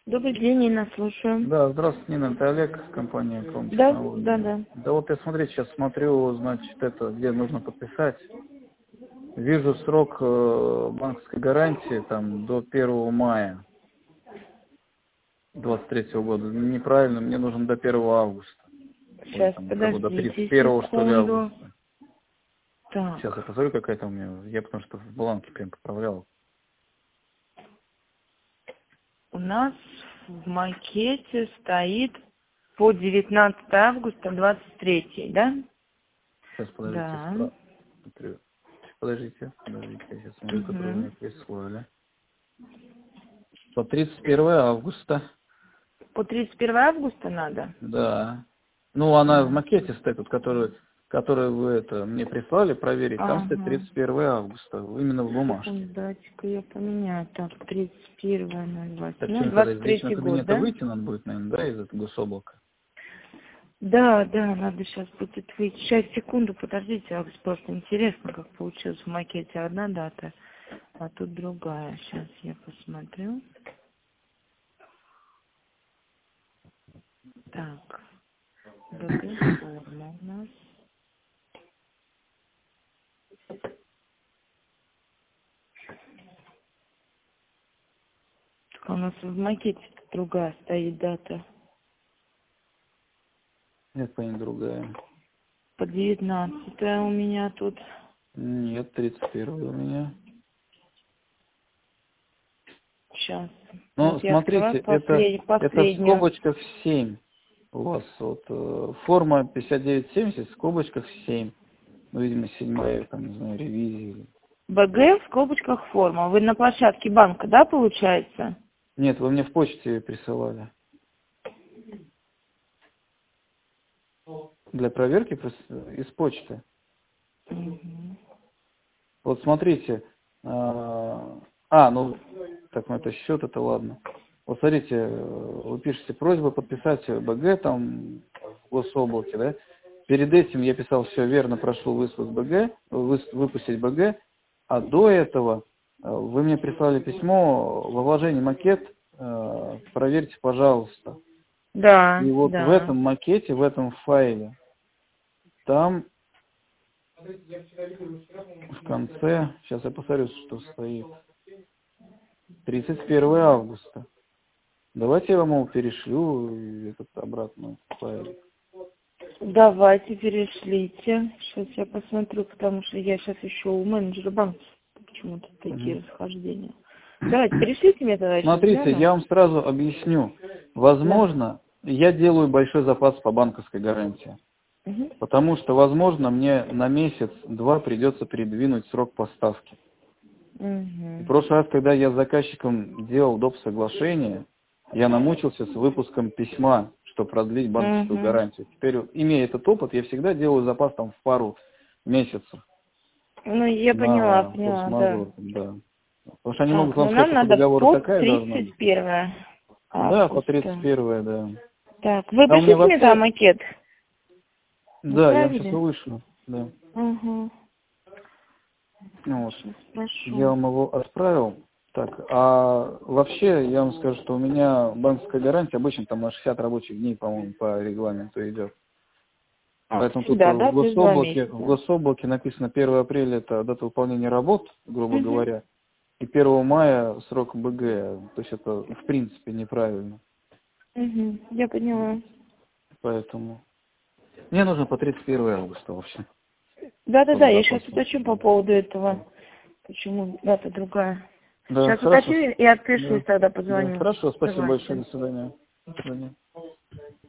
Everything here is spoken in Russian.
Добрый день, Нина, слушаю. Да, здравствуйте, Нина, это Олег, компания Да, Промтехнологии. да. Да вот я сейчас смотрю, значит, это, где нужно подписать. Вижу срок банковской гарантии там до 1 мая 23 года. Неправильно, мне нужен до 1 августа. Сейчас, Там, как бы до подождите 31 что ли секунду. августа. Так, Сейчас я посмотрю, какая-то у меня. Я потому что в бланке прям поправлял. у нас в макете стоит по 19 августа 23, да? Сейчас, подождите, Да. смотрю. Подождите, я сейчас смотрю, которые Угу. мне прислали. По 31 августа. По 31 августа надо? Да. Ну, она в Так. макете стоит, вот, которую вы это мне прислали проверить. Там стоит Ага. 31 августа, именно в бумажке. Датчика я поменяю. Так, 31 Так, 08, что тогда из 23 личного год, кабинета да? выйти надо будет, наверное, да, из этого гособлака? Да, надо сейчас будет выйти. Сейчас, секунду, подождите, Алекс, просто интересно, как получилось в макете одна дата, а тут другая. Сейчас я посмотрю. Так, форма у нас. Так, у нас в макете другая стоит дата. Нет, понятно, другая. По 19 у меня тут. Нет, 31 у меня. Сейчас. Ну, Вот я открываю смотрите, это в последнюю. скобочках 7. У вас вот форма 5970 в скобочках 7. Ну, видимо, 7-я, там, не знаю, ревизия. БГ в скобочках форма. Вы на площадке банка, да, получается? Нет, вы мне в почте присылали. Для проверки из почты. Угу. Вот смотрите. Ну, это счет, это ладно. Вот смотрите, вы пишете просьба подписать БГ там в гособлаке, да? Перед этим я писал все верно, прошу выпустить БГ, а до этого вы мне прислали письмо во вложении макет, проверьте, пожалуйста. Да, И вот в да. этом макете, в этом файле, там в конце, сейчас я посмотрю, что стоит, 31 августа. Давайте я вам его перешлю, этот обратно файл. Давайте перешлите. Сейчас я посмотрю, потому что я сейчас еще у менеджера банка почему-то такие расхождения. Давайте, перешлите мне тогда, я сейчас Смотрите, гляну. я вам сразу объясню. Да. Возможно, я делаю большой запас по банковской гарантии. Угу. Потому что, возможно, мне на месяц-два придется передвинуть срок поставки. В Угу. прошлый раз, когда я с заказчиком делал доп. Соглашение, я намучился с выпуском письма, чтобы продлить банковскую Угу. гарантию. Теперь, имея этот опыт, я всегда делаю запас там в пару месяцев Ну, я на поняла, да. форс-мажор. Да. Потому что они могут Так, вам ну сказать, нам что по надо договору по такая должна быть. 31 Да, по августа. 31, да. Так, вы А у меня пришлите мне там вообще... макет? Да, я вам сейчас Отправили? вышлю. Да. Угу. Ну вот. Сейчас Я спрошу. вам его отправил. Так, а вообще, я вам скажу, что у меня банковская гарантия обычно там на 60 рабочих дней, по-моему, по регламенту идет. Поэтому тут Всегда, да, плюс 2 в месяца. гособлаке написано 1 апреля это дата выполнения работ, грубо Угу. говоря, и 1 мая срок БГ. То есть это в принципе неправильно. Угу. Я поняла. Поэтому мне нужно по 31 августа, в общем, Да, под я сейчас запасом. уточню по поводу этого. Почему дата другая. Да, Сейчас хорошо. уточню и отпишусь, Да, тогда да, позвоню. хорошо, спасибо большое, Согласен. до свидания. До свидания.